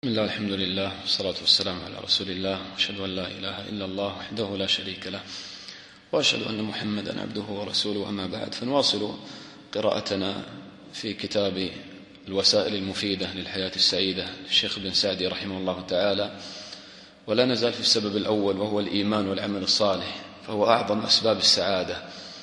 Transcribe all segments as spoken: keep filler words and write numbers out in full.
بسم الله الحمد لله والصلاة والسلام على رسول الله وأشهد أن لا إله إلا الله وحده لا شريك له وأشهد أن محمدا عبده ورسوله. أما بعد، فنواصل قراءتنا في كتاب الوسائل المفيدة للحياة السعيدة للشيخ ابن سعدي رحمه الله تعالى، ولا نزال في السبب الأول وهو الإيمان والعمل الصالح، فهو أعظم أسباب السعادة.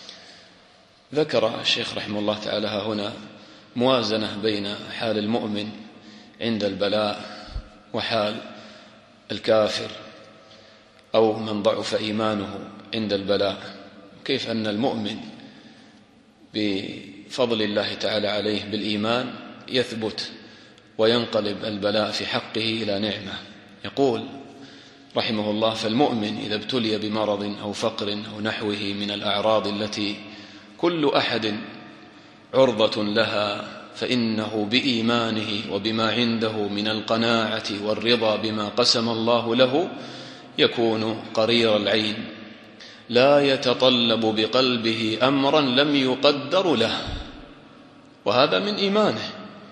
ذكر الشيخ رحمه الله تعالى ها هنا موازنة بين حال المؤمن عند البلاء وحال الكافر أو من ضعف إيمانه عند البلاء، كيف أن المؤمن بفضل الله تعالى عليه بالإيمان يثبت وينقلب البلاء في حقه إلى نعمة. يقول رحمه الله: فالمؤمن إذا ابتلي بمرض أو فقر أو نحوه من الأعراض التي كل أحد عرضة لها، فإنه بإيمانه وبما عنده من القناعة والرضا بما قسم الله له يكون قرير العين، لا يتطلب بقلبه أمرا لم يقدر له. وهذا من إيمانه،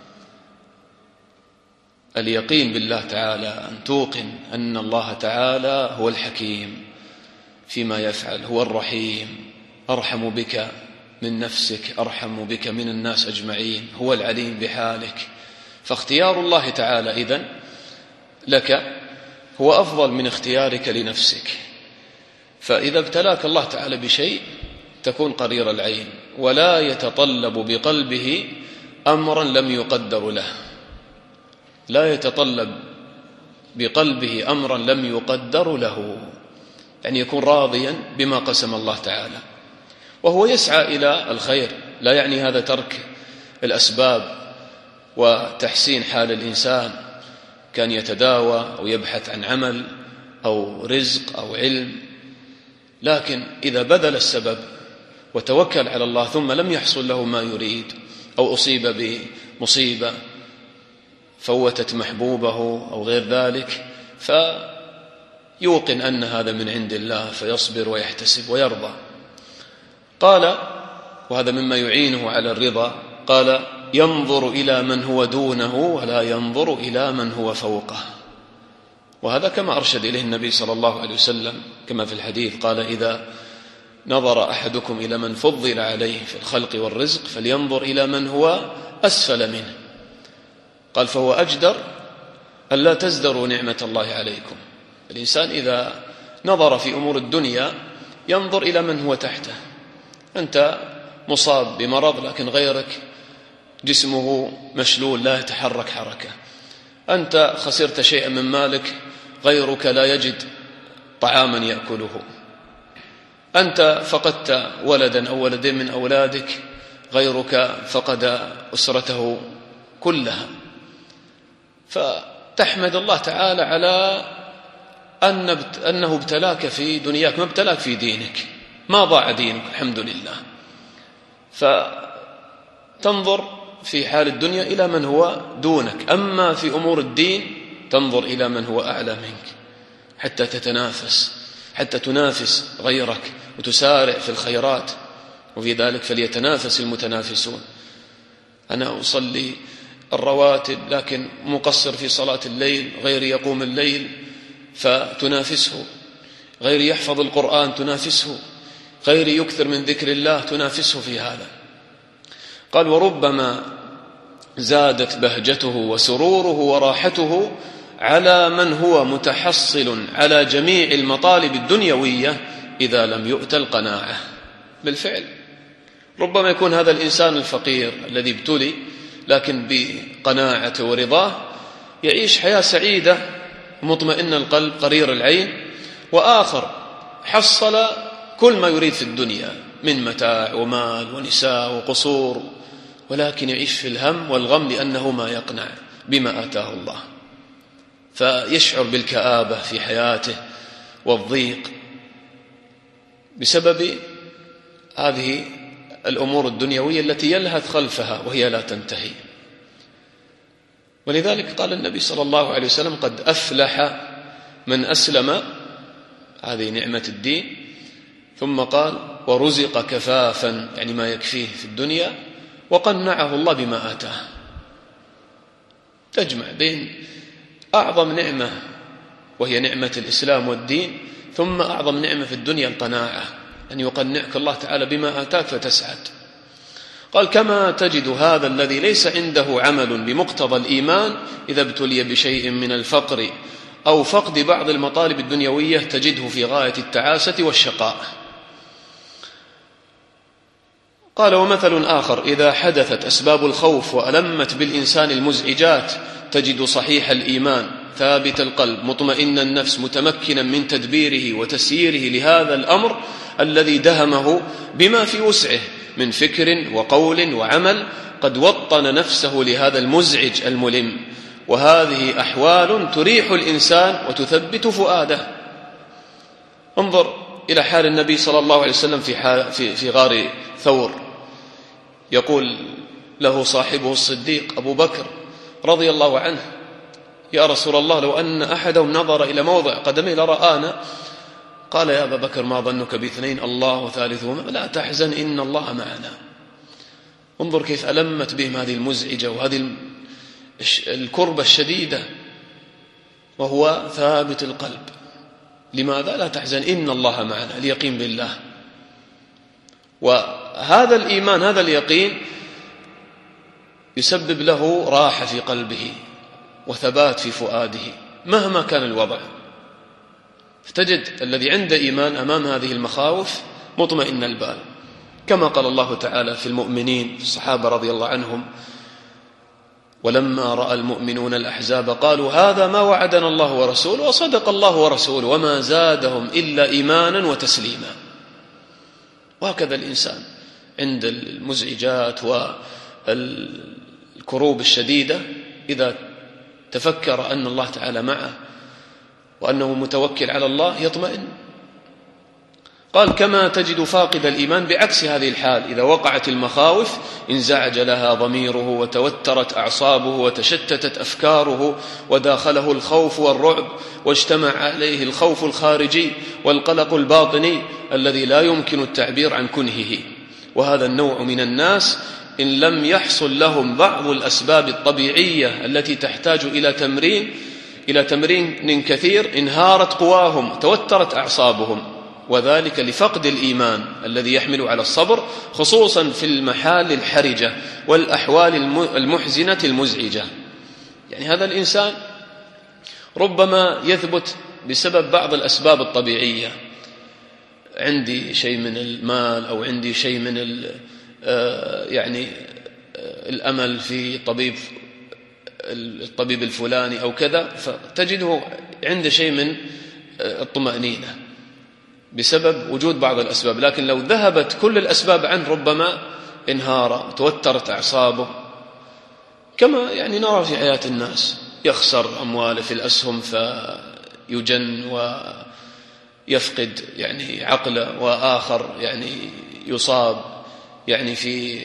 اليقين بالله تعالى، أن توقن أن الله تعالى هو الحكيم فيما يفعل، هو الرحيم، أرحم بك من نفسك، أرحم بك من الناس أجمعين، هو العليم بحالك. فاختيار الله تعالى إذن لك هو أفضل من اختيارك لنفسك. فإذا ابتلاك الله تعالى بشيء تكون قرير العين، ولا يتطلب بقلبه أمرا لم يقدر له، لا يتطلب بقلبه أمرا لم يقدر له، يعني يكون راضيا بما قسم الله تعالى، وهو يسعى إلى الخير. لا يعني هذا ترك الأسباب وتحسين حال الإنسان، كان يتداوى أو يبحث عن عمل أو رزق أو علم، لكن إذا بذل السبب وتوكل على الله ثم لم يحصل له ما يريد، أو أصيب بمصيبة فوتت محبوبه أو غير ذلك، فيوقن أن هذا من عند الله فيصبر ويحتسب ويرضى. قال، وهذا مما يعينه على الرضا، قال: ينظر إلى من هو دونه ولا ينظر إلى من هو فوقه. وهذا كما أرشد إليه النبي صلى الله عليه وسلم كما في الحديث، قال: إذا نظر أحدكم إلى من فضل عليه في الخلق والرزق فلينظر إلى من هو أسفل منه. قال: فهو أجدر أن لا تزدروا نعمة الله عليكم. الإنسان إذا نظر في أمور الدنيا ينظر إلى من هو تحته. أنت مصاب بمرض لكن غيرك جسمه مشلول لا يتحرك حركة، أنت خسرت شيئا من مالك غيرك لا يجد طعاما يأكله، أنت فقدت ولدا أو ولدين من أولادك غيرك فقد أسرته كلها. فتحمد الله تعالى على أنه ابتلاك في دنياك، ما ابتلاك في دينك، ما ضاع دينك الحمد لله. فتنظر في حال الدنيا إلى من هو دونك، أما في أمور الدين تنظر إلى من هو أعلى منك، حتى تتنافس، حتى تنافس غيرك وتسارع في الخيرات، وفي ذلك فليتنافس المتنافسون. أنا أصلي الرواتب لكن مقصر في صلاة الليل، غيري يقوم الليل فتنافسه، غيري يحفظ القرآن تنافسه، غيري يكثر من ذكر الله تنافسه في هذا. قال: وربما زادت بهجته وسروره وراحته على من هو متحصل على جميع المطالب الدنيوية إذا لم يؤت القناعة. بالفعل ربما يكون هذا الإنسان الفقير الذي ابتلي لكن بقناعة ورضاه يعيش حياة سعيدة مطمئن القلب قرير العين، وآخر حصل كل ما يريد في الدنيا من متاع ومال ونساء وقصور، ولكن يعيش في الهم والغم لأنه ما يقنع بما آتاه الله، فيشعر بالكآبة في حياته والضيق بسبب هذه الأمور الدنيوية التي يلهث خلفها وهي لا تنتهي. ولذلك قال النبي صلى الله عليه وسلم: قد أفلح من أسلم، هذه نعمة الدين، ثم قال: ورزق كفافا، يعني ما يكفيه في الدنيا، وقنعه الله بما آتاه. تجمع بين أعظم نعمة وهي نعمة الإسلام والدين، ثم أعظم نعمة في الدنيا القناعة، أن يقنعك الله تعالى بما آتاك فتسعد. قال كما تجد هذا الذي ليس عنده عمل بمقتضى الإيمان إذا ابتلي بشيء من الفقر أو فقد بعض المطالب الدنيوية تجده في غاية التعاسة والشقاء. قال ومثل آخر إذا حدثت أسباب الخوف وألمت بالإنسان المزعجات تجد صحيح الإيمان ثابت القلب مطمئن النفس متمكنا من تدبيره وتسييره لهذا الأمر الذي دهمه بما في وسعه من فكر وقول وعمل، قد وطن نفسه لهذا المزعج الملم. وهذه أحوال تريح الإنسان وتثبت فؤاده. انظر إلى حال النبي صلى الله عليه وسلم في, في, في غار ثور، يقول له صاحبه الصديق أبو بكر رضي الله عنه يا رسول الله لو أن أحدهم نظر إلى موضع قدمه لرآنا. قال يا أبا بكر ما ظنك باثنين الله ثالثهما لا تحزن إن الله معنا. انظر كيف ألمت بهم هذه المزعجة وهذه الكربة الشديدة وهو ثابت القلب. لماذا؟ لا تحزن إن الله معنا، اليقين بالله. وهذا الإيمان هذا اليقين يسبب له راحة في قلبه وثبات في فؤاده مهما كان الوضع. فتجد الذي عنده إيمان أمام هذه المخاوف مطمئن البال، كما قال الله تعالى في المؤمنين في الصحابة رضي الله عنهم ولما رأى المؤمنون الأحزاب قالوا هذا ما وعدنا الله ورسوله وصدق الله ورسوله وما زادهم إلا إيمانا وتسليما. وهكذا الإنسان عند المزعجات والكروب الشديدة إذا تفكر أن الله تعالى معه وأنه متوكل على الله يطمئن. قال كما تجد فاقد الإيمان بعكس هذه الحال إذا وقعت المخاوف انزعج لها ضميره وتوترت أعصابه وتشتتت أفكاره وداخله الخوف والرعب واجتمع عليه الخوف الخارجي والقلق الباطني الذي لا يمكن التعبير عن كنهه. وهذا النوع من الناس إن لم يحصل لهم بعض الأسباب الطبيعية التي تحتاج إلى تمرين إلى تمرين كثير انهارت قواهم توترت أعصابهم، وذلك لفقد الإيمان الذي يحمل على الصبر خصوصا في المحال الحرجة والأحوال المحزنة المزعجة. يعني هذا الإنسان ربما يثبت بسبب بعض الأسباب الطبيعية، عندي شيء من المال أو عندي شيء من يعني الأمل في طبيب الطبيب الفلاني أو كذا، فتجده عنده شيء من الطمأنينة بسبب وجود بعض الأسباب. لكن لو ذهبت كل الأسباب عنه ربما انهار توترت أعصابه، كما يعني نرى في حياة الناس يخسر أمواله في الأسهم فيجن ويفقد يعني عقله، وآخر يعني يصاب يعني في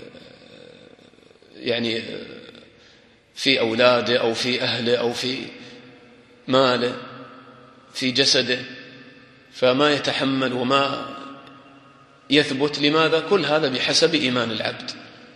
يعني في أولاده أو في أهله أو في ماله في جسده فما يتحمل وما يثبت. لماذا؟ كل هذا بحسب إيمان العبد.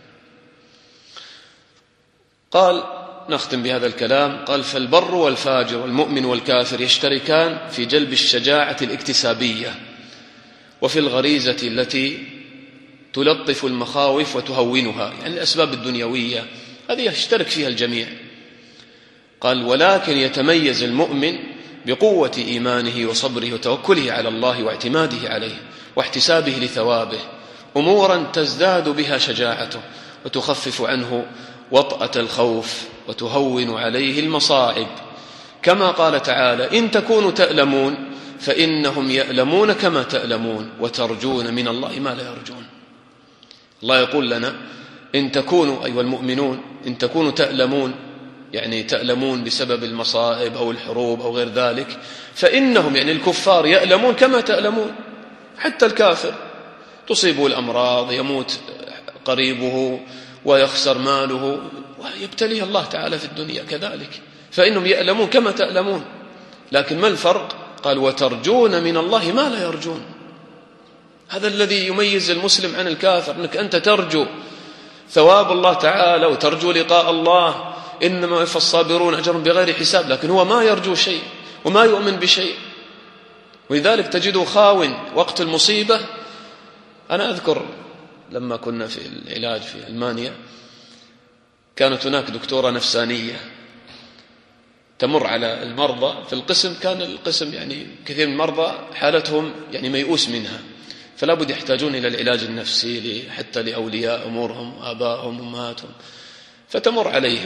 قال نختم بهذا الكلام، قال فالبر والفاجر والمؤمن والكافر يشتركان في جلب الشجاعة الاكتسابية وفي الغريزة التي تلطف المخاوف وتهونها، يعني الأسباب الدنيوية هذه يشترك فيها الجميع. قال ولكن يتميز المؤمن بقوة إيمانه وصبره وتوكله على الله واعتماده عليه واحتسابه لثوابه أمورا تزداد بها شجاعته وتخفف عنه وطأة الخوف وتهون عليه المصاعب، كما قال تعالى إن تكونوا تألمون فإنهم يألمون كما تألمون وترجون من الله ما لا يرجون. الله يقول لنا إن تكونوا أيها المؤمنون إن تكونوا تألمون، يعني تألمون بسبب المصائب أو الحروب أو غير ذلك، فإنهم يعني الكفار يألمون كما تألمون. حتى الكافر تصيبه الأمراض يموت قريبه ويخسر ماله ويبتليه الله تعالى في الدنيا كذلك، فإنهم يألمون كما تألمون. لكن ما الفرق؟ قال وترجون من الله ما لا يرجون. هذا الذي يميز المسلم عن الكافر، أنك أنت ترجو ثواب الله تعالى وترجو لقاء الله إنما يوفى الصابرون أجرهم بغير حساب، لكن هو ما يرجو شيء وما يؤمن بشيء، ولذلك تجده خاو وقت المصيبة. أنا أذكر لما كنا في العلاج في ألمانيا كانت هناك دكتورة نفسانية تمر على المرضى في القسم، كان القسم يعني كثير من المرضى حالتهم يعني ميؤوس منها، فلا بد يحتاجون إلى العلاج النفسي حتى لأولياء أمورهم آبائهم أمهاتهم، فتمر عليهم،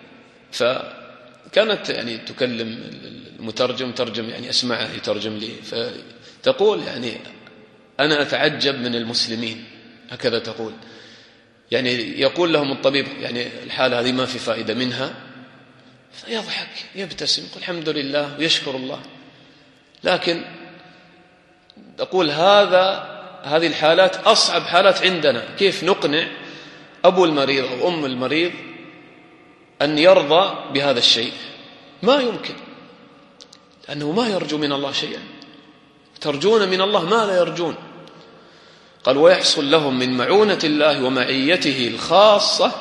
فكانت يعني تكلم المترجم ترجم يعني أسمعه يترجم لي، فتقول يعني أنا أتعجب من المسلمين، هكذا تقول، يعني يقول لهم الطبيب يعني الحالة هذه ما في فائدة منها، فيضحك يبتسم يقول الحمد لله ويشكر الله. لكن أقول هذا هذه الحالات أصعب حالات عندنا، كيف نقنع أبو المريض أو أم المريض أن يرضى بهذا الشيء؟ ما يمكن، لأنه ما يرجو من الله شيئا، ترجون من الله ما لا يرجون. قال ويحصل لهم من معونة الله ومعيته الخاصة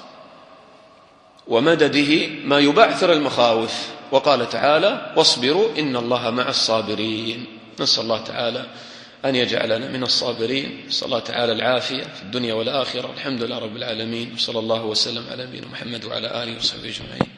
ومدده ما يبعثر المخاوف، وقال تعالى واصبروا إن الله مع الصابرين. نسأل الله تعالى أن يجعلنا من الصابرين، نسأل الله تعالى العافية في الدنيا والآخرة، والحمد لله رب العالمين، وصلى الله وسلم على نبينا محمد وعلى آله وصحبه أجمعين.